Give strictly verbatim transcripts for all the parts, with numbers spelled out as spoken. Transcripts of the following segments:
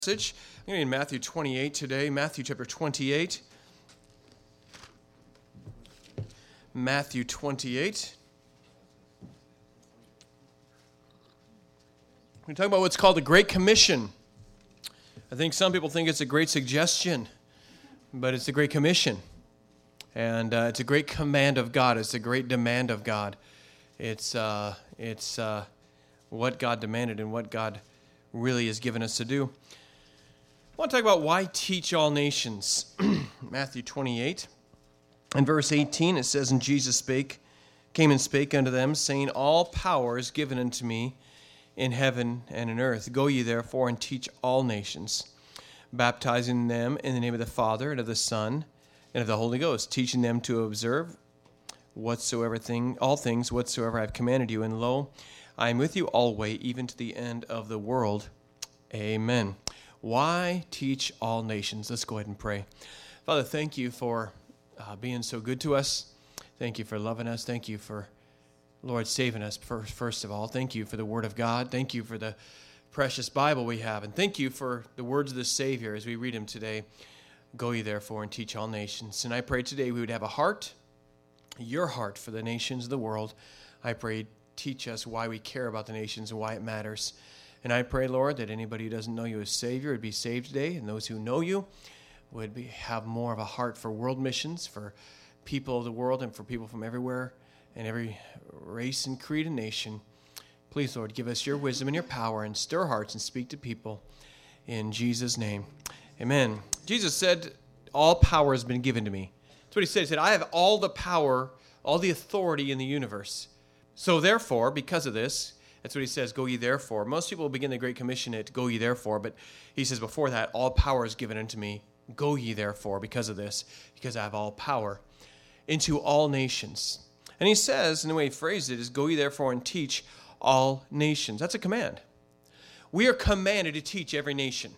Message. I'm going to be in Matthew twenty-eight today. Matthew chapter twenty-eight. Matthew twenty-eight. We're talking about what's called the Great Commission. I think some people think it's a great suggestion, but it's the Great Commission. And uh, it's a great command of God. It's a great demand of God. It's, uh, it's uh, what God demanded and what God really has given us to do. I want to talk about why teach all nations. Matthew twenty-eight. In verse eighteen, it says, And Jesus spake, came and spake unto them, saying, All power is given unto me in heaven and in earth. Go ye therefore and teach all nations, baptizing them in the name of the Father and of the Son and of the Holy Ghost, teaching them to observe whatsoever thing, all things whatsoever I have commanded you. And lo, I am with you always, even to the end of the world. Amen. Why teach all nations? Let's go ahead and pray. Father, thank you for uh, being so good to us. Thank you for loving us. Thank you for, Lord, saving us first, first of all. Thank you for the Word of God. Thank you for the precious Bible we have. And thank you for the words of the Savior as we read them today. Go ye therefore and teach all nations. And I pray today we would have a heart, your heart for the nations of the world. I pray teach us why we care about the nations and why it matters. And I pray, Lord, that anybody who doesn't know you as Savior would be saved today, and those who know you would be, have more of a heart for world missions, for people of the world, and for people from everywhere and every race and creed and nation. Please, Lord, give us your wisdom and your power, and stir hearts and speak to people in Jesus' name. Amen. Jesus said, all power has been given to me. That's what he said. He said, I have all the power, all the authority in the universe. So therefore, because of this, that's what he says, go ye therefore. Most people begin the Great Commission at go ye therefore, but he says before that, all power is given unto me. Go ye therefore because of this, because I have all power, into all nations. And he says, and the way he phrased it is, go ye therefore and teach all nations. That's a command. We are commanded to teach every nation.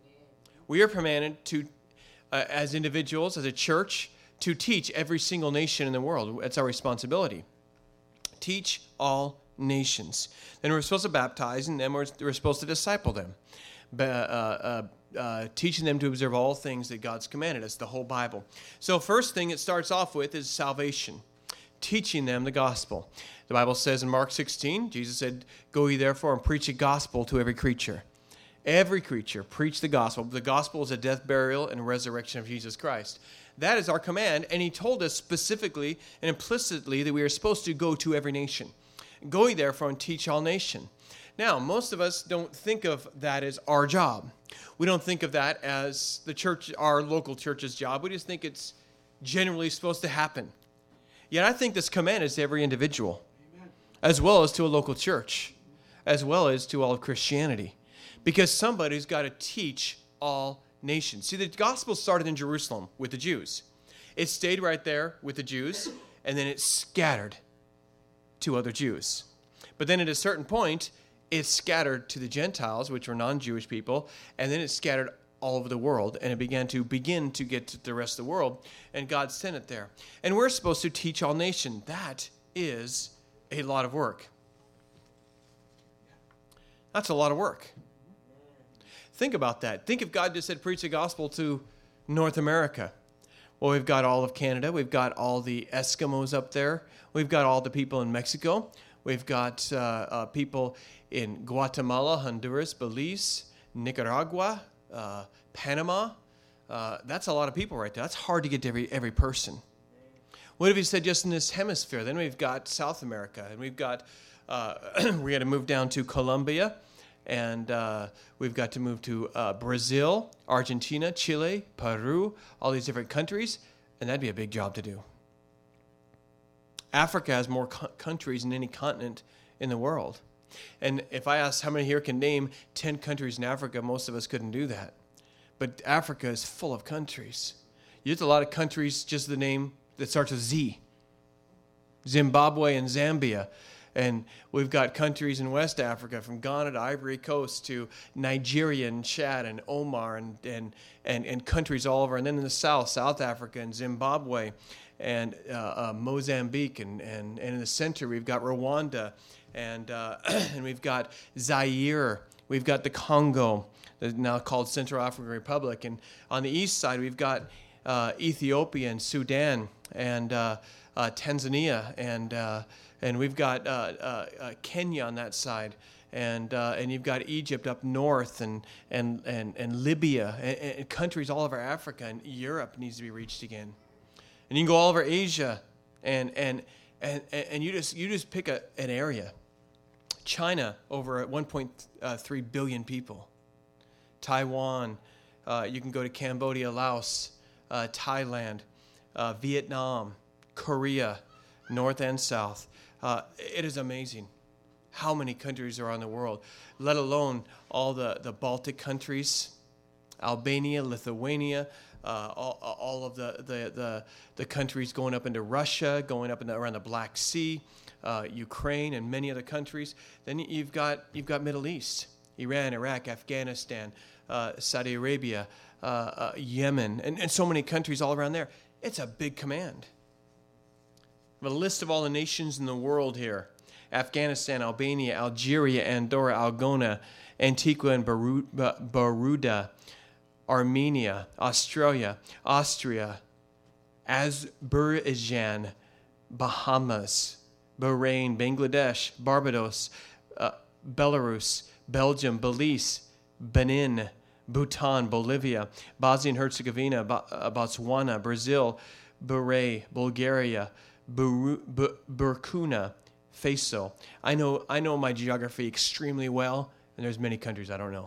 We are commanded to, uh, as individuals, as a church, to teach every single nation in the world. That's our responsibility. Teach all nations. Then we're supposed to baptize, and then we're, we're supposed to disciple them, uh, uh, uh, teaching them to observe all things that God's commanded us, the whole Bible. So first thing it starts off with is salvation, teaching them the gospel. The Bible says in Mark sixteen, Jesus said, go ye therefore and preach a gospel to every creature. Every creature, preach the gospel. The gospel is the death, burial, and resurrection of Jesus Christ. That is our command, and he told us specifically and implicitly that we are supposed to go to every nation. Go ye therefore and teach all nation. Now, most of us don't think of that as our job. We don't think of that as the church, our local church's job. We just think it's generally supposed to happen. Yet I think this command is to every individual, Amen. As well as to a local church, as well as to all of Christianity. Because somebody's got to teach all nations. See, the gospel started in Jerusalem with the Jews. It stayed right there with the Jews, and then it scattered to other Jews. But then at a certain point, it scattered to the Gentiles, which were non-Jewish people, and then it scattered all over the world, and it began to begin to get to the rest of the world, and God sent it there. And we're supposed to teach all nations. That is a lot of work. That's a lot of work. Think about that. Think if God just said, preach the gospel to North America. Well, we've got all of Canada. We've got all the Eskimos up there. We've got all the people in Mexico. We've got uh, uh, people in Guatemala, Honduras, Belize, Nicaragua, uh, Panama. Uh, that's a lot of people right there. That's hard to get to every, every person. What if he said just in this hemisphere? Then we've got South America, and we've got, uh, we got to move down to Colombia, and uh, we've got to move to uh, Brazil, Argentina, Chile, Peru, all these different countries, and that'd be a big job to do. Africa has more co- countries than any continent in the world. And if I asked how many here can name ten countries in Africa, most of us couldn't do that. But Africa is full of countries. There's a lot of countries, just the name that starts with Z. Zimbabwe and Zambia. And we've got countries in West Africa, from Ghana to Ivory Coast to Nigeria and Chad and Omar and, and, and, and countries all over. And then in the south, South Africa and Zimbabwe and uh, uh, Mozambique. And, and, and in the center, we've got Rwanda. And, uh, and we've got Zaire. We've got the Congo. now called Central African Republic. And on the east side, we've got uh, Ethiopia and Sudan and uh, uh, Tanzania, and uh, and we've got uh, uh, uh, Kenya on that side. And uh, and you've got Egypt up north, and and and, and Libya, and, and countries all over Africa, and Europe needs to be reached again. And you can go all over Asia, and and and, and you just you just pick a, an area. China, over at one point three billion people. Taiwan, uh, you can go to Cambodia, Laos, uh, Thailand, uh, Vietnam, Korea, north and south. Uh, it is amazing how many countries are on the world, let alone all the, the Baltic countries, Albania, Lithuania, uh, all, all of the, the, the, the countries going up into Russia, going up in the, around the Black Sea, uh, Ukraine, and many other countries. Then you've got, you've got Middle East, Iran, Iraq, Afghanistan, uh, Saudi Arabia, uh, uh, Yemen, and, and so many countries all around there. It's a big command. We have a list of all the nations in the world here. Afghanistan, Albania, Algeria, Andorra, Algona, Antigua and Barbuda, Armenia, Australia, Austria, Azerbaijan, Bahamas, Bahrain, Bangladesh, Barbados, uh, Belarus, Belgium, Belize, Benin, Bhutan, Bolivia, Bosnia and Herzegovina, ba- uh, Botswana, Brazil, Bahrain, Bulgaria, Bur- Bur- Burkina Faso. I know I know my geography extremely well, and there's many countries I don't know.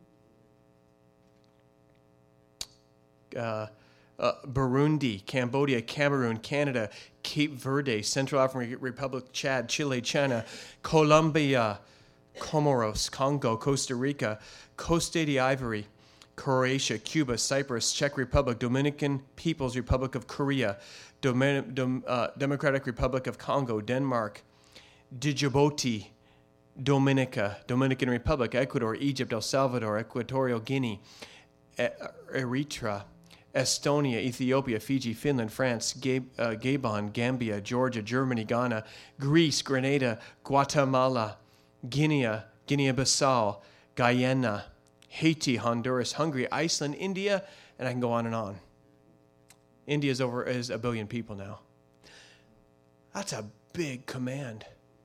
Uh, uh, Burundi, Cambodia, Cameroon, Canada, Cape Verde, Central African Republic, Chad, Chile, China, Colombia, Comoros, Congo, Costa Rica, Costa d'Ivoire, Croatia, Cuba, Cyprus, Czech Republic, Dominican People's Republic of Korea, Domin- Dom- uh, Democratic Republic of Congo, Denmark, Djibouti, Dominica, Dominican Republic, Ecuador, Egypt, El Salvador, Equatorial Guinea, e- Eritrea, Estonia, Ethiopia, Fiji, Finland, France, Gab- uh, Gabon, Gambia, Georgia, Germany, Ghana, Greece, Grenada, Guatemala, Guinea, Guinea-Bissau, Guyana, Haiti, Honduras, Hungary, Iceland, India, and I can go on and on. India is over is a billion people now. That's a big command.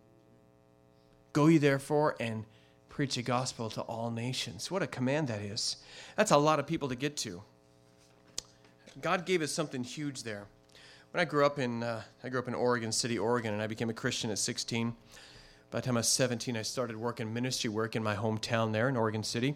Go ye therefore and preach the gospel to all nations. What a command that is. That's a lot of people to get to. God gave us something huge there. When I grew up in, uh, I grew up in Oregon City, Oregon, and I became a Christian at sixteen. By the time I was seventeen, I started working ministry work in my hometown there in Oregon City,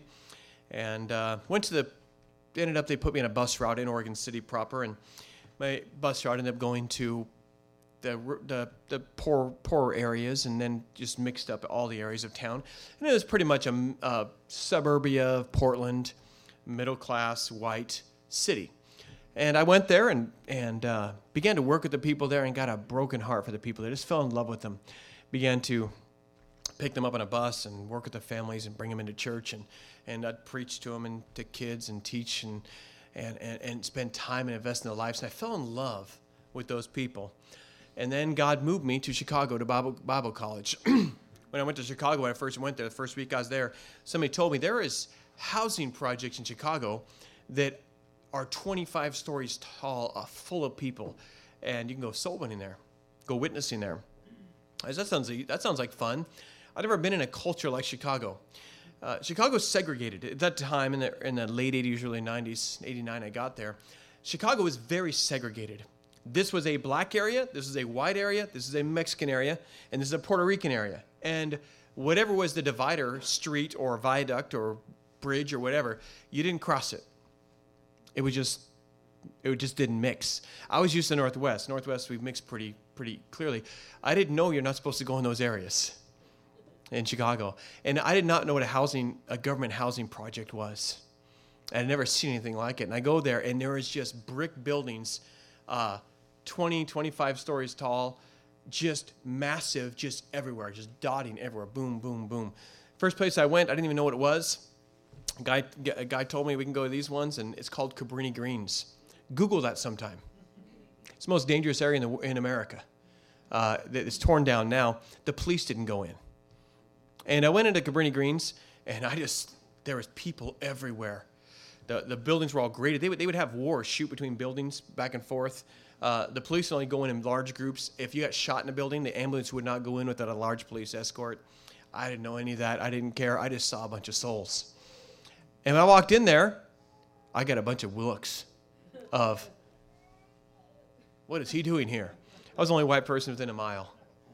and uh, went to the. Ended up they put me on a bus route in Oregon City proper, and my bus route ended up going to the the, the poor poor areas, and then just mixed up all the areas of town, and it was pretty much a, a suburbia of Portland, middle class white city. And I went there and and uh, began to work with the people there, and got a broken heart for the people there. Just fell in love with them. Began to pick them up on a bus and work with the families and bring them into church, and, and I'd preach to them and to kids and teach and, and, and, and spend time and invest in their lives. And I fell in love with those people. And then God moved me to Chicago to Bible, Bible college. When I went to Chicago, when I first went there, the first week I was there, somebody told me there is housing projects in Chicago that are twenty-five stories tall, uh, full of people, and you can go soul winning there, go witnessing there. I said, that sounds that sounds like fun. I've never been in a culture like Chicago. Uh, Chicago's segregated. At that time, in the in the late eighties, early nineties, eighty-nine, I got there. Chicago was very segregated. This was a black area, this is a white area, this is a Mexican area, and this is a Puerto Rican area. And whatever was the divider, street or viaduct or bridge or whatever, you didn't cross it. It was just, it just didn't mix. I was used to Northwest. Northwest, we mix pretty, pretty clearly. I didn't know you're not supposed to go in those areas in Chicago. And I did not know what a housing, a government housing project was. I had never seen anything like it. And I go there, and there is just brick buildings, uh, twenty, twenty-five stories tall, just massive, just everywhere, just dotting everywhere. Boom, boom, boom. First place I went, I didn't even know what it was. A guy, a guy told me we can go to these ones, and it's called Cabrini Greens. Google that sometime. It's the most dangerous area in, the, in America. Uh, it's torn down now. The police didn't go in. And I went into Cabrini Greens, and I just, there was people everywhere. The the buildings were all graded. They would they would have wars shoot between buildings back and forth. Uh, the police would only go in in large groups. If you got shot in a building, the ambulance would not go in without a large police escort. I didn't know any of that. I didn't care. I just saw a bunch of souls. And when I walked in there, I got a bunch of looks of, what is he doing here? I was the only white person within a mile.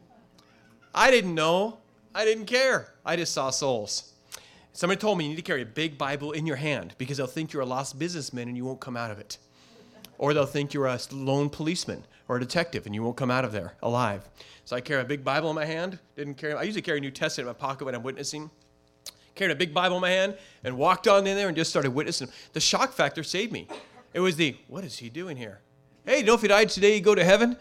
I didn't know. I didn't care. I just saw souls. Somebody told me you need to carry a big Bible in your hand because they'll think you're a lost businessman and you won't come out of it. Or they'll think you're a lone policeman or a detective and you won't come out of there alive. So I carry a big Bible in my hand. Didn't carry. I usually carry a New Testament in my pocket when I'm witnessing. Carried a big Bible in my hand and walked on in there and just started witnessing. The shock factor saved me. It was the, what is he doing here? Hey, you know if you died today, you go to heaven?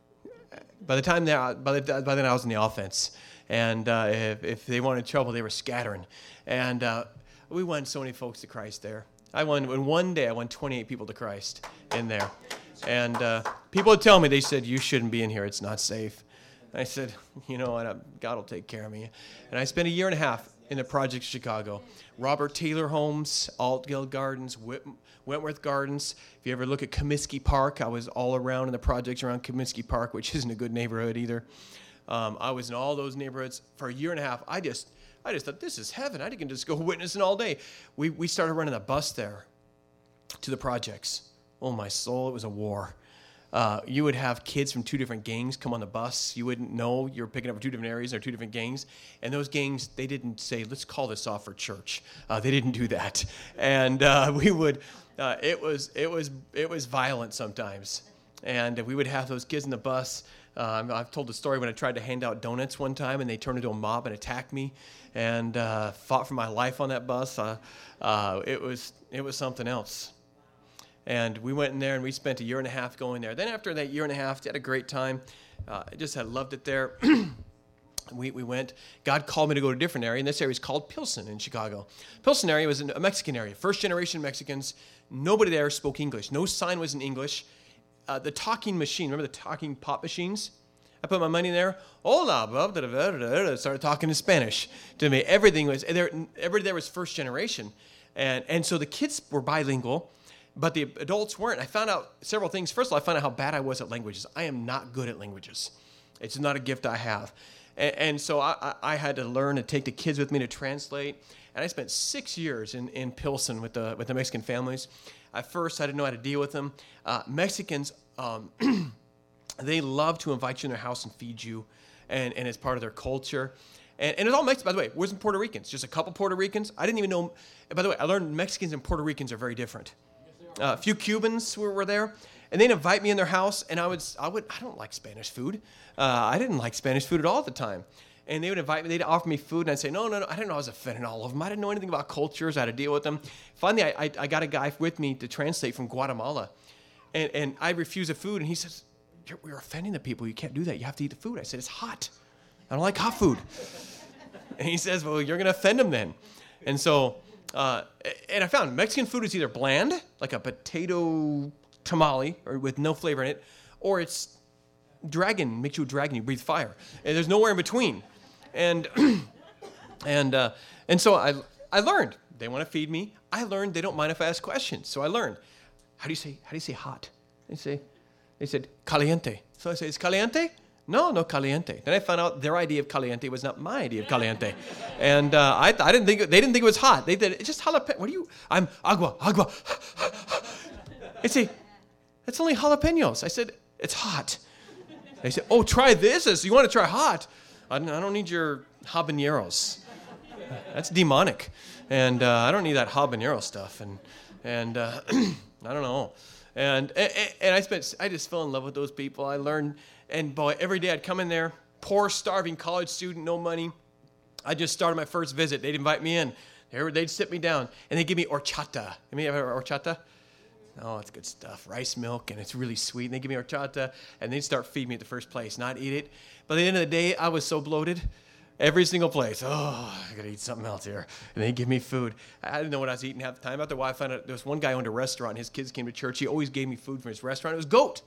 By the time that, by, the, by then I was in the offense. And uh, if, if they wanted trouble, they were scattering. And uh, we won so many folks to Christ there. I won, in one day, I won twenty-eight people to Christ in there. And uh, people would tell me, they said, you shouldn't be in here. It's not safe. And I said, you know what, God will take care of me. And I spent a year and a half in the projects of Chicago. Robert Taylor Homes, Altgeld Gardens, Whit- Wentworth Gardens. If you ever look at Comiskey Park, I was all around in the projects around Comiskey Park, which isn't a good neighborhood either. Um, I was in all those neighborhoods for a year and a half. I just I just thought, this is heaven. I can just go witnessing all day. We we started running a bus there to the projects. Oh, my soul, it was a war. Uh, you would have kids from two different gangs come on the bus. You wouldn't know. You were picking up from two different areas. There are two different gangs. And those gangs, they didn't say, let's call this off for church. Uh, they didn't do that. And uh, we would, uh, it was it was, it was violent sometimes. And we would have those kids in the bus. Uh, I've told the story when I tried to hand out donuts one time, and they turned into a mob and attacked me and uh, fought for my life on that bus. Uh, uh, it was it was something else. And we went in there, and we spent a year and a half going there. Then after that year and a half, had a great time. Uh, I just had loved it there. we we went. God called me to go to a different area, and this area is called Pilsen in Chicago. Pilsen area was a Mexican area, first-generation Mexicans. Nobody there spoke English. No sign was in English. Uh, the talking machine, remember the talking pop machines? I put my money in there. Hola, blah, blah, blah, blah, blah, started talking in Spanish to me. Everything was there. Everybody there was first generation, and and so the kids were bilingual, but the adults weren't. I found out several things. First of all, I found out how bad I was at languages. I am not good at languages. It's not a gift I have, and, and so I, I had to learn to take the kids with me to translate. And I spent six years in, in Pilsen with the with the Mexican families. At first, I didn't know how to deal with them. Uh, Mexicans, um, they love to invite you in their house and feed you, and, and it's part of their culture. And, and it's all Mexican, by the way. It wasn't Puerto Ricans, just a couple Puerto Ricans. I didn't even know. By the way, I learned Mexicans and Puerto Ricans are very different. Uh, a few Cubans were, were there, and they'd invite me in their house, and I would, I would, I don't like Spanish food. Uh, I didn't like Spanish food at all at the time. And they would invite me, they'd offer me food, and I'd say, no, no, no, I didn't know I was offending all of them. I didn't know anything about cultures, how to deal with them. Finally, I, I, I got a guy with me to translate from Guatemala, and, and I refused the food, and he says, You're, we're offending the people. You can't do that. You have to eat the food. I said, it's hot. I don't like hot food. And he says, well, you're going to offend them then. And so, uh, and I found Mexican food is either bland, like a potato tamale or with no flavor in it, or it's dragon, makes you a dragon, you breathe fire. And there's nowhere in between. And and uh, and so I I learned they want to feed me. I learned they don't mind if I ask questions. So I learned how do you say how do you say hot? They say they said caliente. So I say, is caliente? No, no caliente. Then I found out their idea of caliente was not my idea of caliente, and uh, I I didn't think they didn't think it was hot. They did it's just jalapeno. What do you? I'm agua agua. They say that's only jalapenos. I said it's hot. They said, oh, try this. I said, you want to try hot? I don't need your habaneros. That's demonic. And uh, I don't need that habanero stuff. And and uh, I don't know. And, and and I spent, I just fell in love with those people. I learned, and boy, every day I'd come in there, poor, starving college student, no money. I just started my first visit. They'd invite me in. They'd sit me down, and they'd give me horchata. You mean ever horchata? Oh, it's good stuff. Rice milk, and it's really sweet. And they give me horchata, and they'd start feeding me at the first place, not eat it. By the end of the day, I was so bloated. Every single place. Oh, I got to eat something else here. And they'd give me food. I didn't know what I was eating half the time. After a while, I found out there was one guy who owned a restaurant. His kids came to church. He always gave me food from his restaurant. It was goat.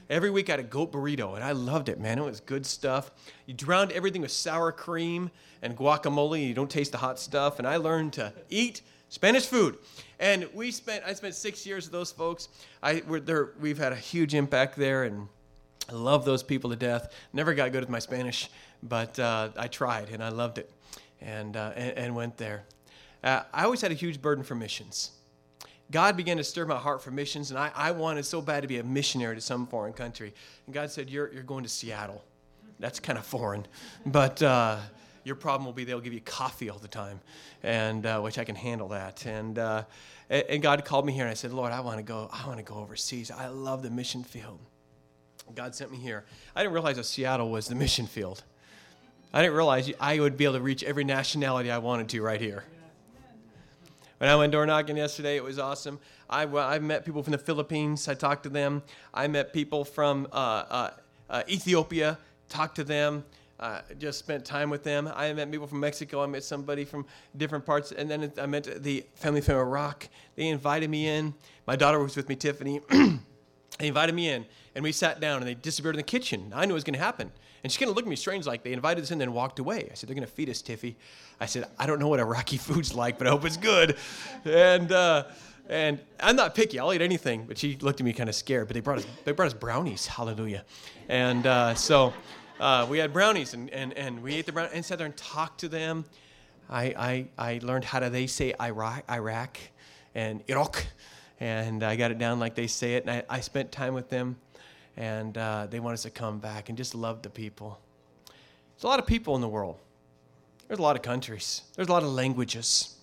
Every week I had a goat burrito, and I loved it, man. It was good stuff. You drowned everything with sour cream and guacamole. You don't taste the hot stuff. And I learned to eat Spanish food. And we spent, I spent six years with those folks. I, we're there, we've had a huge impact there, and I love those people to death. Never got good with my Spanish, but uh, I tried, and I loved it, and uh, and, and went there. Uh, I always had a huge burden for missions. God began to stir my heart for missions, and I, I wanted so bad to be a missionary to some foreign country. And God said, you're, you're going to Seattle. That's kind of foreign, but uh, your problem will be they'll give you coffee all the time, and uh, which I can handle that. And uh, and God called me here, and I said, Lord, I want to go. I want to go overseas. I love the mission field. God sent me here. I didn't realize that Seattle was the mission field. I didn't realize I would be able to reach every nationality I wanted to right here. When I went door knocking yesterday, it was awesome. I, I met people from the Philippines. I talked to them. I met people from uh, uh, uh, Ethiopia, talked to them, uh, just spent time with them. I met people from Mexico. I met somebody from different parts. And then I met the family from Iraq. They invited me in. My daughter was with me, Tiffany. They invited me in, and we sat down, and they disappeared in the kitchen. I knew it was going to happen. And she kind of looked at me strange, like they invited us in and then walked away. I said, they're going to feed us, Tiffy. I said, I don't know what Iraqi food's like, but I hope it's good. And uh, and I'm not picky. I'll eat anything. But she looked at me kind of scared. But they brought us they brought us brownies. Hallelujah. And uh, so uh, we had brownies, and, and, and we ate the brownies and sat there and talked to them. I I, I learned how do they say Iraq, Iraq and Iraq. And I got it down like they say it. And I, I spent time with them. And uh, they want us to come back and just love the people. There's a lot of people in the world. There's a lot of countries. There's a lot of languages.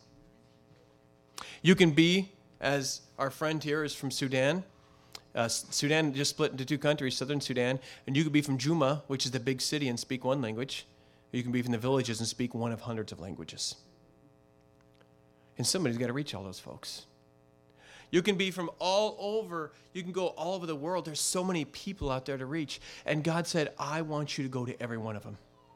You can be, as our friend here is from Sudan. Uh, Sudan just split into two countries, southern Sudan. And you could be from Juma, which is the big city, and speak one language. Or you can be from the villages and speak one of hundreds of languages. And somebody's got to reach all those folks. You can be from all over. You can go all over the world. There's so many people out there to reach. And God said, I want you to go to every one of them,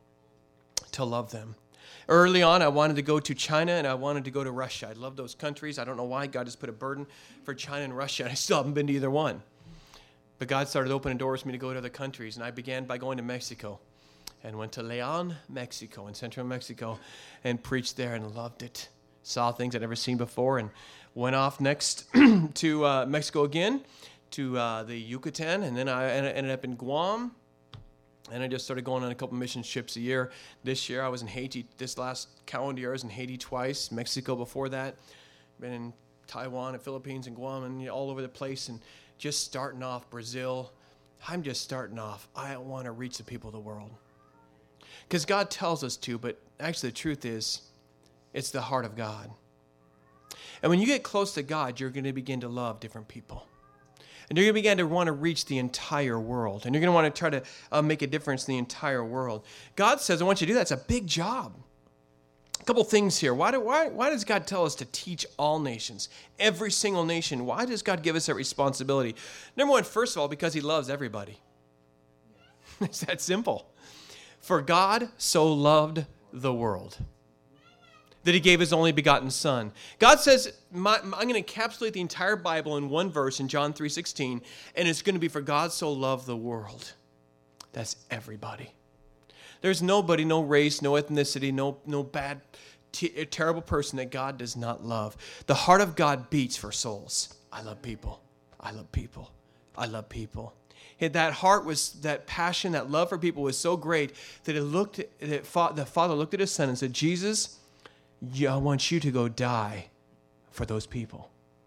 to love them. Early on, I wanted to go to China, and I wanted to go to Russia. I love those countries. I don't know why. God just put a burden for China and Russia, and I still haven't been to either one. But God started opening doors for me to go to other countries, and I began by going to Mexico and went to Leon, Mexico, in central Mexico, and preached there and loved it. Saw things I'd never seen before, and went off next to uh, Mexico again, to uh, the Yucatan, and then I ended up in Guam, and I just started going on a couple mission trips a year. This year I was in Haiti. This last calendar year I was in Haiti twice, Mexico before that, been in Taiwan and Philippines and Guam and you know, all over the place, and just starting off Brazil. I'm just starting off. I want to reach the people of the world. Because God tells us to, but actually the truth is, it's the heart of God. And when you get close to God, you're going to begin to love different people. And you're going to begin to want to reach the entire world. And you're going to want to try to uh, make a difference in the entire world. God says, I want you to do that. It's a big job. A couple things here. Why, do, why, why does God tell us to teach all nations? Every single nation. Why does God give us that responsibility? Number one, first of all, because he loves everybody. It's that simple. For God so loved the world that he gave his only begotten son. God says, my, my, I'm going to encapsulate the entire Bible in one verse in John three sixteen, and it's going to be for God so loved the world. That's everybody. There's nobody, no race, no ethnicity, no, no bad, t- terrible person that God does not love. The heart of God beats for souls. I love people. I love people. I love people. That heart was, that passion, that love for people was so great that it looked, that the Father looked at his son and said, Jesus, I want you to go die for those people.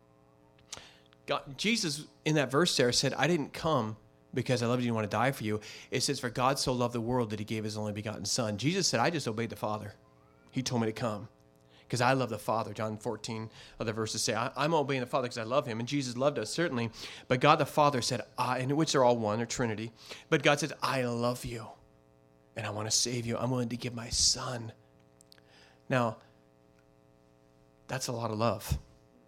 God, Jesus, in that verse there, said, I didn't come because I loved you and want to die for you. It says, for God so loved the world that he gave his only begotten son. Jesus said, I just obeyed the Father. He told me to come because I love the Father. John fourteen, other verses say, I, I'm obeying the Father because I love him. And Jesus loved us, certainly. But God the Father said, I, in which they're all one, they're Trinity. But God said, I love you and I want to save you. I'm willing to give my son. Now, that's a lot of love.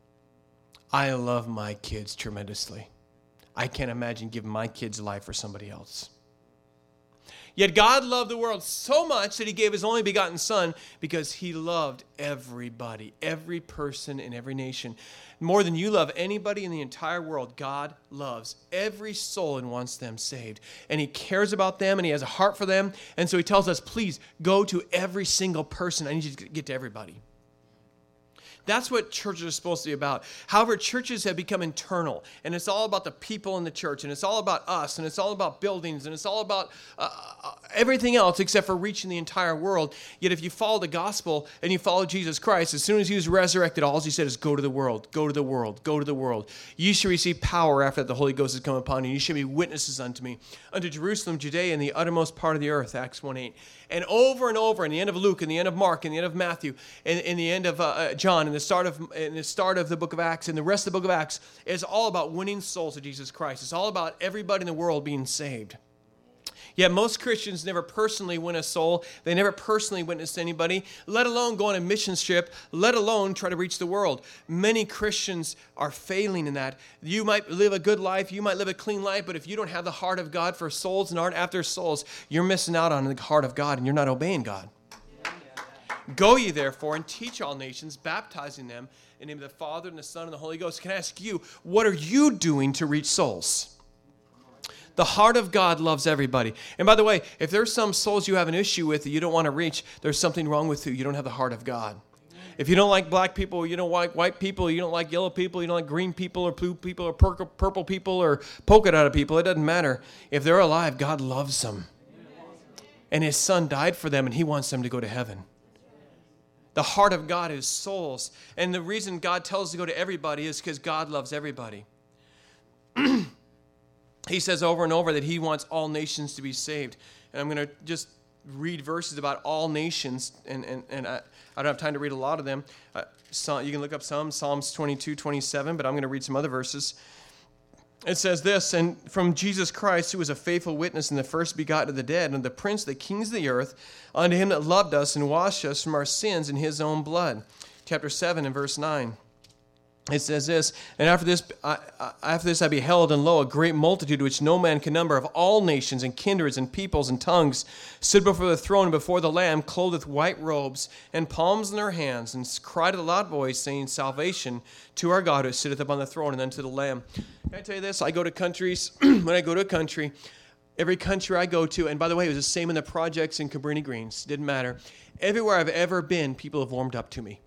I love my kids tremendously. I can't imagine giving my kids' life for somebody else. Yet God loved the world so much that he gave his only begotten Son because he loved everybody, every person in every nation. More than you love anybody in the entire world, God loves every soul and wants them saved. And he cares about them and he has a heart for them. And so he tells us, please go to every single person. I need you to get to everybody. That's what churches are supposed to be about. However, churches have become internal, and it's all about the people in the church, and it's all about us, and it's all about buildings, and it's all about uh, everything else except for reaching the entire world. Yet if you follow the gospel and you follow Jesus Christ, as soon as he was resurrected, all he said is go to the world, go to the world, go to the world. You shall receive power after that the Holy Ghost has come upon you. You shall be witnesses unto me, unto Jerusalem, Judea, and the uttermost part of the earth, Acts one eight. And over and over, in the end of Luke, in the end of Mark, in the end of Matthew, in, in the end of uh, John, in the start of in the start of the book of Acts, and the rest of the book of Acts, is all about winning souls to Jesus Christ. It's all about everybody in the world being saved. Yet most Christians never personally win a soul. They never personally witness to anybody, let alone go on a mission trip, let alone try to reach the world. Many Christians are failing in that. You might live a good life, you might live a clean life, but if you don't have the heart of God for souls and aren't after souls, you're missing out on the heart of God and you're not obeying God. Go ye therefore and teach all nations, baptizing them in the name of the Father and the Son and the Holy Ghost. Can I ask you, what are you doing to reach souls? The heart of God loves everybody. And by the way, if there's some souls you have an issue with that you don't want to reach, there's something wrong with you. You don't have the heart of God. If you don't like black people, you don't like white people, you don't like yellow people, you don't like green people or blue people or purple people or polka dotted people, it doesn't matter. If they're alive, God loves them. And his Son died for them and he wants them to go to heaven. The heart of God is souls. And the reason God tells us to go to everybody is because God loves everybody. He says over and over that he wants all nations to be saved. And I'm going to just read verses about all nations. And, and, and I, I don't have time to read a lot of them. Uh, so you can look up some, Psalms twenty-two, twenty-seven, but I'm going to read some other verses. It says this, and from Jesus Christ, who was a faithful witness and the first begotten of the dead, and the prince of the kings of the earth, unto him that loved us and washed us from our sins in his own blood. Chapter seven and verse nine. It says this, and after this, I, after this I beheld, and lo, a great multitude which no man can number, of all nations and kindreds and peoples and tongues, stood before the throne and before the Lamb, clothed with white robes and palms in their hands, and cried with a loud voice, saying, Salvation to our God who sitteth upon the throne, and unto the Lamb. Can I tell you this? I go to countries, when I go to a country, every country I go to, and by the way, it was the same in the projects in Cabrini Greens, didn't matter. Everywhere I've ever been, people have warmed up to me.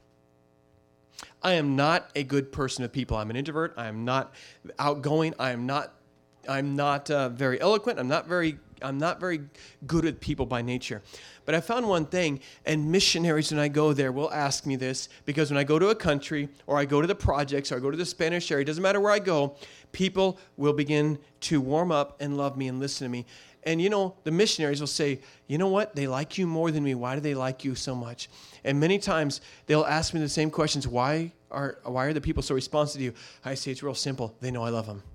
I am not a good person of people. I'm an introvert. I am not outgoing. I am not. I'm not uh, very eloquent. I'm not very. I'm not very good with people by nature. But I found one thing, and missionaries when I go there will ask me this, because when I go to a country or I go to the projects or I go to the Spanish area, it doesn't matter where I go, people will begin to warm up and love me and listen to me. And, you know, the missionaries will say, you know what? They like you more than me. Why do they like you so much? And many times they'll ask me the same questions. Why are why are the people so responsive to you? I say it's real simple. They know I love them.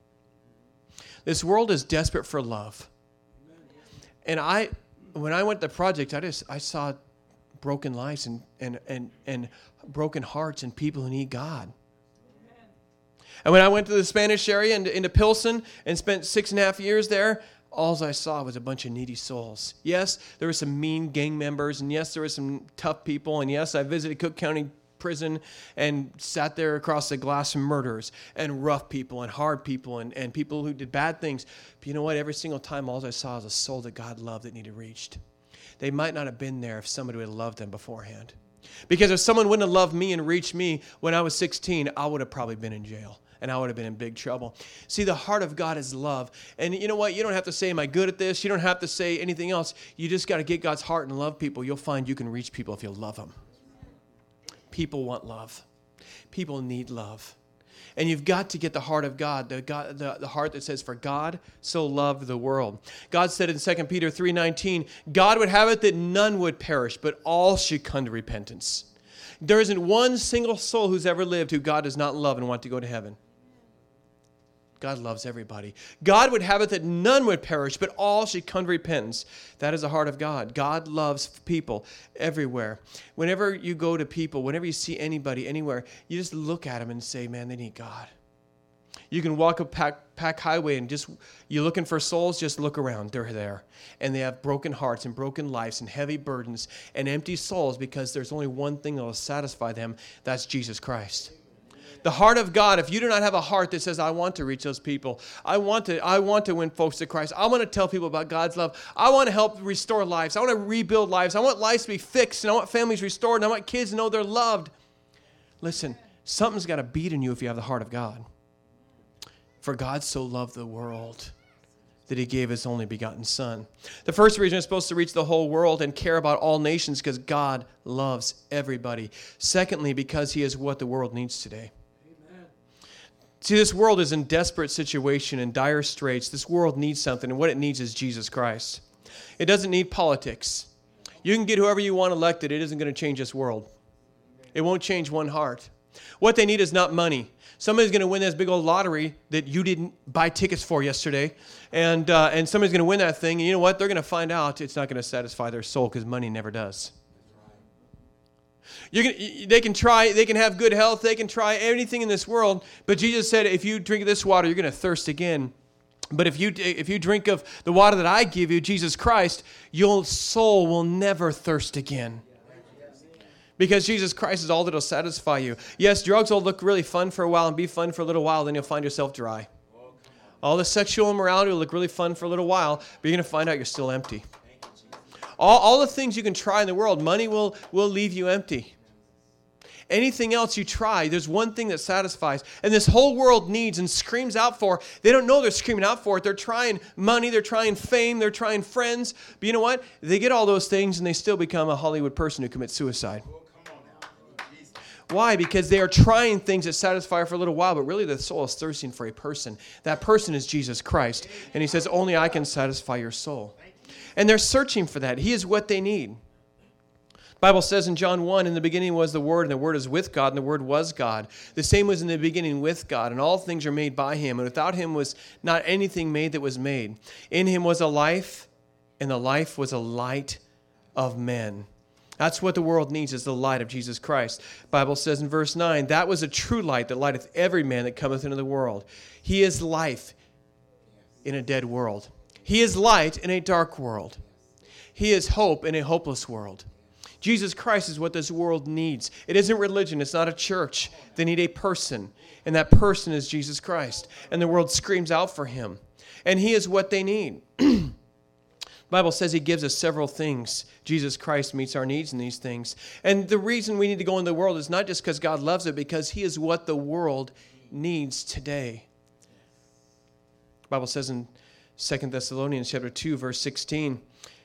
This world is desperate for love. And I, when I went to the project, I just I saw broken lives and and and, and broken hearts and people who need God. And when I went to the Spanish area and into Pilsen and spent six and a half years there, all I saw was a bunch of needy souls. Yes, there were some mean gang members, and yes, there were some tough people, and yes, I visited Cook County Prison and sat there across the glass from murderers and rough people and hard people and, and people who did bad things. But you know what? Every single time, all I saw was a soul that God loved that needed reached. They might not have been there if somebody would have loved them beforehand. Because if someone wouldn't have loved me and reached me when I was sixteen, I would have probably been in jail. And I would have been in big trouble. See, the heart of God is love. And you know what? You don't have to say, am I good at this? You don't have to say anything else. You just got to get God's heart and love people. You'll find you can reach people if you love them. People want love. People need love. And you've got to get the heart of God, the, God the, the heart that says, for God so loved the world. God said in Second Peter three nineteen, God would have it that none would perish, but all should come to repentance. There isn't one single soul who's ever lived who God does not love and want to go to heaven. God loves everybody. God would have it that none would perish, but all should come to repentance. That is the heart of God. God loves people everywhere. Whenever you go to people, whenever you see anybody anywhere, you just look at them and say, man, they need God. You can walk a pack, pack highway and just, you're looking for souls, just look around. They're there. And they have broken hearts and broken lives and heavy burdens and empty souls because there's only one thing that will satisfy them. That's Jesus Christ. The heart of God, if you do not have a heart that says, I want to reach those people. I want to, I want to win folks to Christ. I want to tell people about God's love. I want to help restore lives. I want to rebuild lives. I want lives to be fixed. And I want families restored. And I want kids to know they're loved. Listen, something's got to beat in you if you have the heart of God. For God so loved the world that he gave his only begotten Son. The first reason is supposed to reach the whole world and care about all nations because God loves everybody. Secondly, because he is what the world needs today. Amen. See, this world is in desperate situation, in dire straits. This world needs something, and what it needs is Jesus Christ. It doesn't need politics. You can get whoever you want elected. It isn't going to change this world. It won't change one heart. What they need is not money. Somebody's going to win this big old lottery that you didn't buy tickets for yesterday, and uh, and somebody's going to win that thing, and you know what? They're going to find out it's not going to satisfy their soul because money never does. You're gonna, they can try, they can have good health, they can try anything in this world, but Jesus said if you drink this water, you're going to thirst again. But if you if you drink of the water that I give you, Jesus Christ, your soul will never thirst again. Because Jesus Christ is all that will satisfy you. Yes, drugs will look really fun for a while and be fun for a little while, then you'll find yourself dry. All the sexual immorality will look really fun for a little while, but you're going to find out you're still empty. All, all the things you can try in the world, money will, will leave you empty. Anything else you try, there's one thing that satisfies. And this whole world needs and screams out for. They don't know they're screaming out for it. They're trying money. They're trying fame. They're trying friends. But you know what? They get all those things and they still become a Hollywood person who commits suicide. Why? Because they are trying things that satisfy for a little while, but really the soul is thirsting for a person. That person is Jesus Christ. And he says, only I can satisfy your soul. And they're searching for that. He is what they need. The Bible says in John one, in the beginning was the Word, and the Word is with God, and the Word was God. The same was in the beginning with God, and all things are made by him, and without him was not anything made that was made. In him was a life, and the life was a light of men. That's what the world needs, is the light of Jesus Christ. The Bible says in verse nine, that was a true light that lighteth every man that cometh into the world. He is life in a dead world. He is light in a dark world. He is hope in a hopeless world. Jesus Christ is what this world needs. It isn't religion. It's not a church. They need a person, and that person is Jesus Christ. And the world screams out for him. And he is what they need. The Bible says he gives us several things. Jesus Christ meets our needs in these things. And the reason we need to go into the world is not just because God loves it, because he is what the world needs today. The Bible says in Second Thessalonians chapter two, verse sixteen,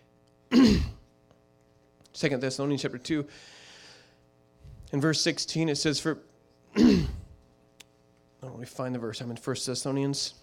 Second Thessalonians chapter two, in verse sixteen, it says, "For oh, let me find the verse. I'm in First Thessalonians.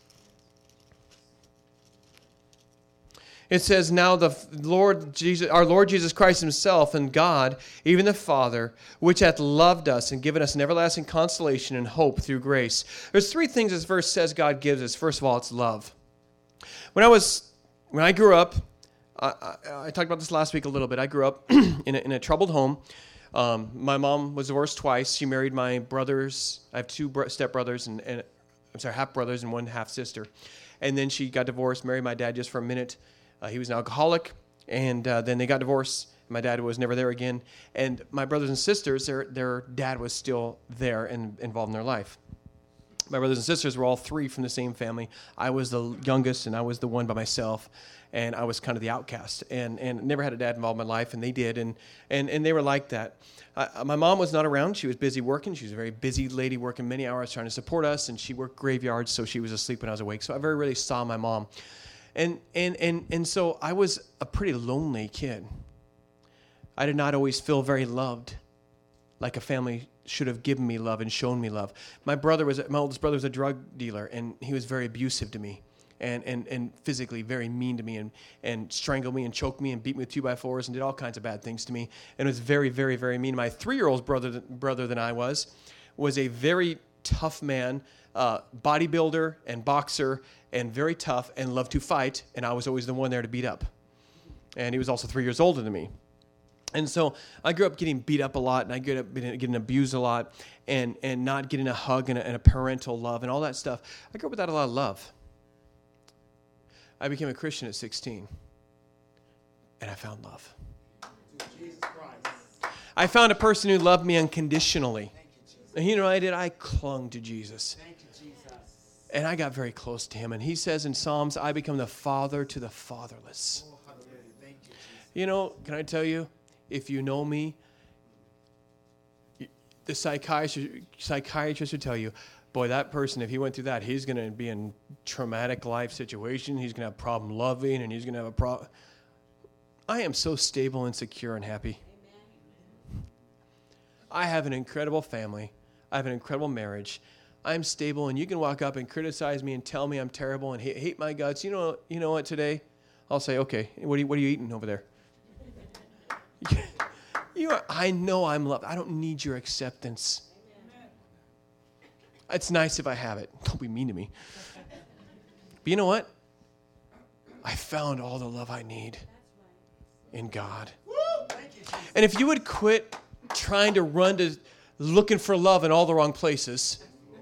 It says, now the Lord Jesus, our Lord Jesus Christ himself and God, even the Father, which hath loved us and given us an everlasting consolation and hope through grace." There's three things this verse says God gives us. First of all, it's love. When I was, when I grew up, I, I, I talked about this last week a little bit. I grew up in, a, in a troubled home. Um, my mom was divorced twice. She married my brothers. I have two bro- stepbrothers and, and I'm sorry, half brothers and one half sister. And then she got divorced, married my dad just for a minute. Uh, he was an alcoholic, and uh, then they got divorced. My dad was never there again. And my brothers and sisters, their their dad was still there and involved in their life. My brothers and sisters were all three from the same family. I was the youngest, and I was the one by myself, and I was kind of the outcast, and and never had a dad involved in my life, and they did, and and, and they were like that. Uh, my mom was not around. She was busy working. She was a very busy lady, working many hours trying to support us, and she worked graveyards, so she was asleep when I was awake. So I very rarely saw my mom. And and and and so I was a pretty lonely kid. I did not always feel very loved, like a family should have given me love and shown me love. My brother was my oldest brother was a drug dealer, and he was very abusive to me, and and and physically very mean to me, and and strangled me and choked me and beat me with two by fours and did all kinds of bad things to me, and was very very very mean. My three-year-old brother brother than I was was a very tough man, uh, bodybuilder and boxer, and very tough and loved to fight, and I was always the one there to beat up. And he was also three years older than me. And so I grew up getting beat up a lot, and I grew up getting abused a lot, and, and not getting a hug and a, and a parental love and all that stuff. I grew up without a lot of love. I became a Christian at sixteen, and I found love. Jesus Christ. I found a person who loved me unconditionally. And you know what I did? I clung to Jesus. Thank you, Jesus. And I got very close to him. And he says in Psalms, I become the father to the fatherless. Oh, thank you, you know, can I tell you, if you know me, the psychiatrist, psychiatrist would tell you, boy, that person, if he went through that, he's going to be in traumatic life situation. He's going to have a problem loving, and he's going to have a problem. I am so stable and secure and happy. Amen. I have an incredible family. I have an incredible marriage. I'm stable, and you can walk up and criticize me and tell me I'm terrible and hate, hate my guts. You know, you know what? Today, I'll say, okay, what are you, what are you eating over there? you, are, I know I'm loved. I don't need your acceptance. Amen. It's nice if I have it. Don't be mean to me. But you know what? I found all the love I need in God. And if you would quit trying to run to looking for love in all the wrong places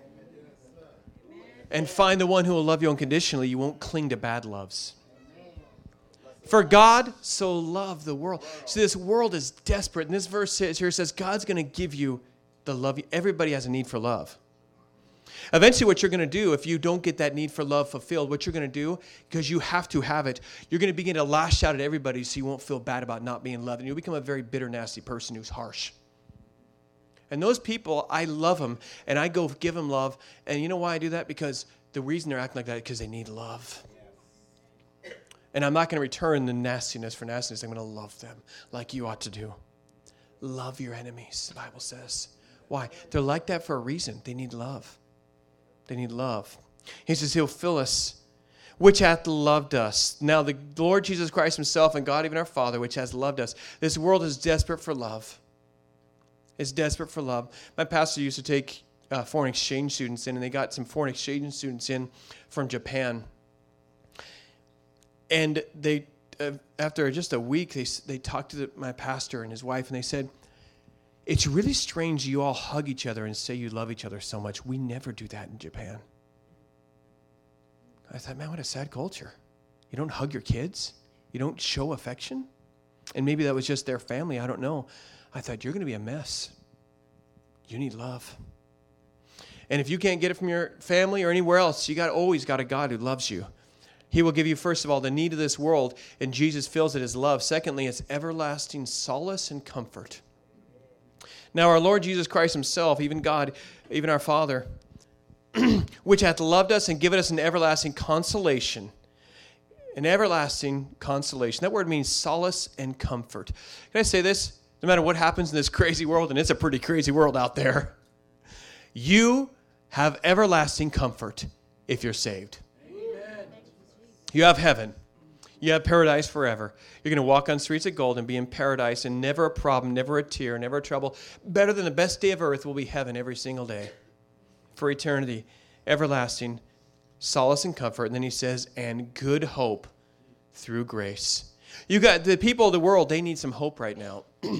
and find the one who will love you unconditionally, you won't cling to bad loves. For God so loved the world. See, this world is desperate. And this verse here says God's going to give you the love. Everybody has a need for love. Eventually, what you're going to do, if you don't get that need for love fulfilled, what you're going to do, because you have to have it, you're going to begin to lash out at everybody so you won't feel bad about not being loved. And you'll become a very bitter, nasty person who's harsh. And those people, I love them, and I go give them love. And you know why I do that? Because the reason they're acting like that is because they need love. And I'm not going to return the nastiness for nastiness. I'm going to love them like you ought to do. Love your enemies, the Bible says. Why? They're like that for a reason. They need love. They need love. He says he'll fill us, which hath loved us. Now the Lord Jesus Christ himself and God, even our Father, which has loved us. This world is desperate for love. It's desperate for love. My pastor used to take uh, foreign exchange students in, and they got some foreign exchange students in from Japan. And they, uh, after just a week, they they talked to the, my pastor and his wife, and they said, it's really strange you all hug each other and say you love each other so much. We never do that in Japan. I thought, man, what a sad culture. You don't hug your kids? You don't show affection? And maybe that was just their family. I don't know. I thought, you're going to be a mess. You need love. And if you can't get it from your family or anywhere else, you got always got a God who loves you. He will give you, first of all, the need of this world, and Jesus fills it as love. Secondly, it's everlasting solace and comfort. Now, our Lord Jesus Christ himself, even God, even our Father, which hath loved us and given us an everlasting consolation. An everlasting consolation. That word means solace and comfort. Can I say this? No matter what happens in this crazy world, and it's a pretty crazy world out there, you have everlasting comfort if you're saved. Amen. You have heaven. You have paradise forever. You're going to walk on streets of gold and be in paradise, and never a problem, never a tear, never a trouble. Better than the best day of earth will be heaven every single day for eternity. Everlasting solace and comfort. And then he says, and good hope through grace. You got the people of the world, they need some hope right now.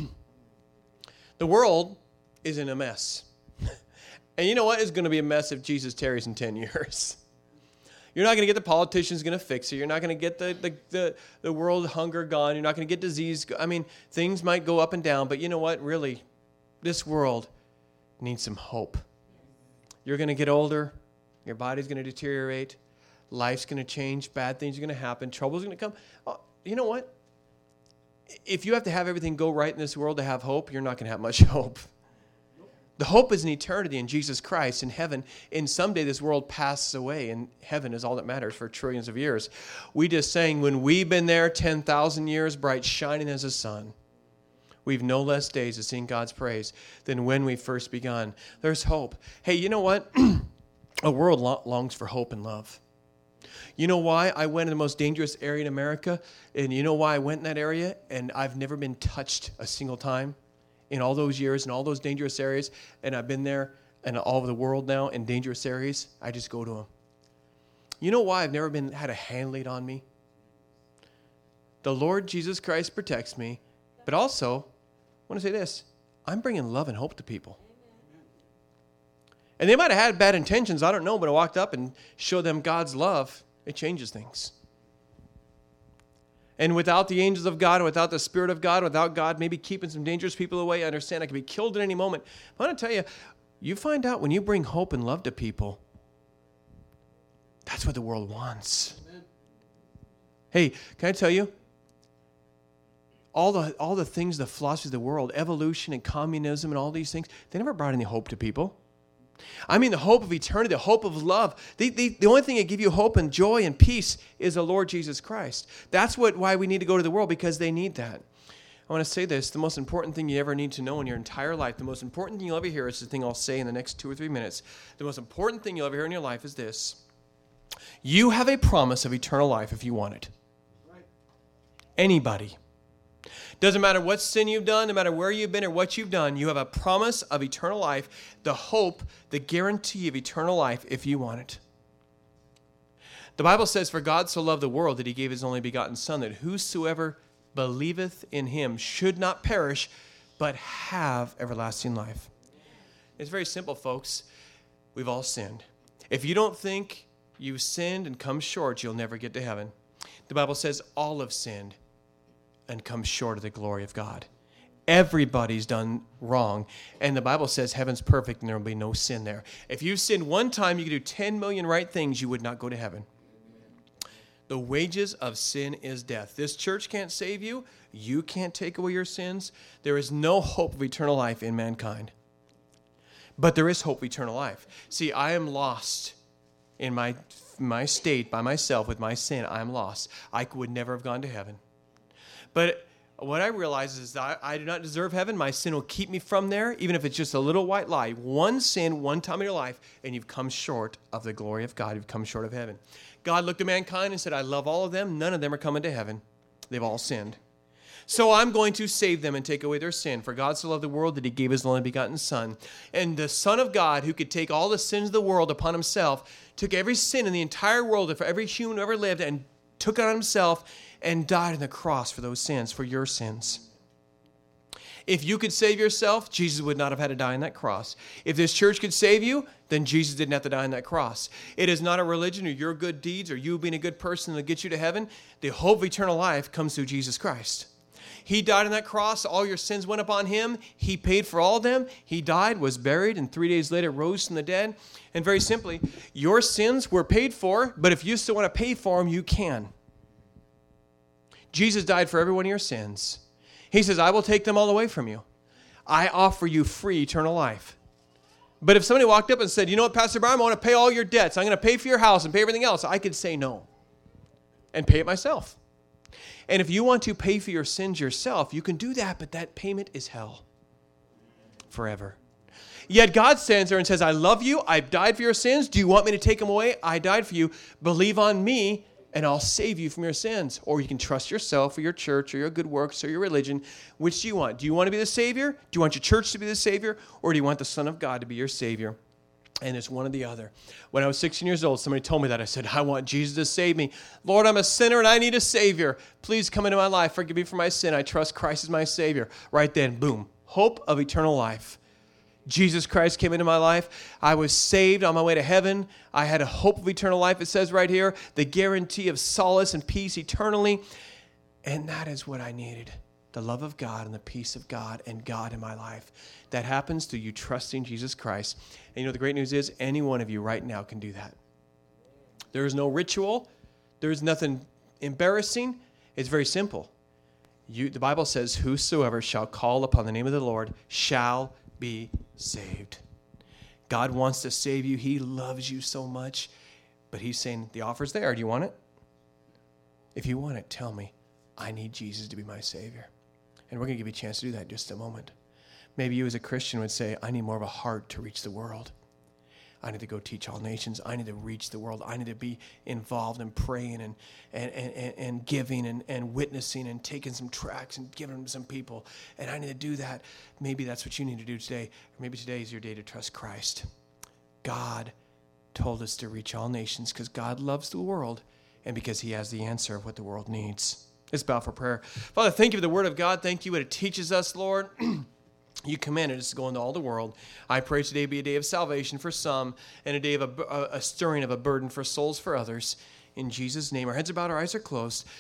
The world is in a mess. And you know what? It's going to be a mess if Jesus tarries in ten years. You're not going to get the politicians going to fix it. You're not going to get the, the, the, the world hunger gone. You're not going to get disease. I mean, things might go up and down, but you know what? Really, this world needs some hope. You're going to get older. Your body's going to deteriorate. Life's going to change. Bad things are going to happen. Trouble's going to come. Oh, you know what? If you have to have everything go right in this world to have hope, you're not going to have much hope. The hope is in eternity in Jesus Christ in heaven. And someday this world passes away, and heaven is all that matters for trillions of years. We just sang, when we've been there ten thousand years, bright shining as a sun, we've no less days to sing God's praise than when we first begun. There's hope. Hey, you know what? A world lo- longs for hope and love. You know why I went in the most dangerous area in America? And you know why I went in that area? And I've never been touched a single time in all those years, in all those dangerous areas. And I've been there and all over the world now in dangerous areas. I just go to them. You know why I've never been had a hand laid on me? The Lord Jesus Christ protects me, but also want to say this. I'm bringing love and hope to people. And they might have had bad intentions, I don't know, but I walked up and showed them God's love. It changes things. And without the angels of God, without the Spirit of God, without God maybe keeping some dangerous people away, I understand I could be killed at any moment. I want to tell you, you find out when you bring hope and love to people, that's what the world wants. Amen. Hey, can I tell you? All the, all the things, the philosophies of the world, evolution and communism and all these things, they never brought any hope to people. I mean the hope of eternity, the hope of love. The, the, the only thing that give you hope and joy and peace is the Lord Jesus Christ. That's what why we need to go to the world, because they need that. I want to say this. The most important thing you ever need to know in your entire life, the most important thing you'll ever hear is the thing I'll say in the next two or three minutes. The most important thing you'll ever hear in your life is this. You have a promise of eternal life if you want it. Right. Anybody. Doesn't matter what sin you've done, no matter where you've been or what you've done, you have a promise of eternal life, the hope, the guarantee of eternal life if you want it. The Bible says, for God so loved the world that he gave his only begotten Son, that whosoever believeth in him should not perish, but have everlasting life. It's very simple, folks. We've all sinned. If you don't think you've sinned and come short, you'll never get to heaven. The Bible says all have sinned and come short of the glory of God. Everybody's done wrong. And the Bible says heaven's perfect and there will be no sin there. If you sinned one time, you could do ten million right things, you would not go to heaven. The wages of sin is death. This church can't save you. You can't take away your sins. There is no hope of eternal life in mankind. But there is hope of eternal life. See, I am lost in my, my state by myself with my sin. I am lost. I would never have gone to heaven. But what I realize is that I, I do not deserve heaven. My sin will keep me from there, even if it's just a little white lie. One sin, one time in your life, and you've come short of the glory of God. You've come short of heaven. God looked at mankind and said, I love all of them. None of them are coming to heaven. They've all sinned. So I'm going to save them and take away their sin. For God so loved the world that he gave his only begotten Son. And the Son of God, who could take all the sins of the world upon himself, took every sin in the entire world for every human who ever lived and took it on himself and died on the cross for those sins, for your sins. If you could save yourself, Jesus would not have had to die on that cross. If this church could save you, then Jesus didn't have to die on that cross. It is not a religion or your good deeds or you being a good person that gets you to heaven. The hope of eternal life comes through Jesus Christ. He died on that cross. All your sins went upon him. He paid for all of them. He died, was buried, and three days later rose from the dead. And very simply, your sins were paid for, but if you still want to pay for them, you can. Jesus died for every one of your sins. He says, I will take them all away from you. I offer you free eternal life. But if somebody walked up and said, you know what, Pastor Brian, I want to pay all your debts. I'm going to pay for your house and pay everything else. I could say no and pay it myself. And if you want to pay for your sins yourself, you can do that, but that payment is hell forever. Yet God stands there and says, I love you. I've died for your sins. Do you want me to take them away? I died for you. Believe on me, and I'll save you from your sins. Or you can trust yourself or your church or your good works or your religion. Which do you want? Do you want to be the Savior? Do you want your church to be the Savior? Or do you want the Son of God to be your Savior? And it's one or the other. When I was sixteen years old, somebody told me that. I said, I want Jesus to save me. Lord, I'm a sinner and I need a Savior. Please come into my life. Forgive me for my sin. I trust Christ as my Savior. Right then, boom. Hope of eternal life. Jesus Christ came into my life. I was saved on my way to heaven. I had a hope of eternal life. It says right here, the guarantee of solace and peace eternally. And that is what I needed. The love of God and the peace of God and God in my life. That happens through you trusting Jesus Christ. And you know, the great news is any one of you right now can do that. There is no ritual. There is nothing embarrassing. It's very simple. You, the Bible says, whosoever shall call upon the name of the Lord shall be saved. God wants to save you. He loves you so much. But he's saying, the offer's there. Do you want it? If you want it, tell me. I need Jesus to be my Savior. And we're going to give you a chance to do that in just a moment. Maybe you as a Christian would say, I need more of a heart to reach the world. I need to go teach all nations. I need to reach the world. I need to be involved in praying and and, and, and giving and, and witnessing and taking some tracts and giving them to some people. And I need to do that. Maybe that's what you need to do today. Or maybe today is your day to trust Christ. God told us to reach all nations because God loves the world and because he has the answer of what the world needs. Let's bow for prayer. Father, thank you for the word of God. Thank you what it teaches us, Lord. You commanded us to go into all the world. I pray today be a day of salvation for some and a day of a, a, a stirring of a burden for souls for others. In Jesus' name, our heads are bowed, our eyes are closed.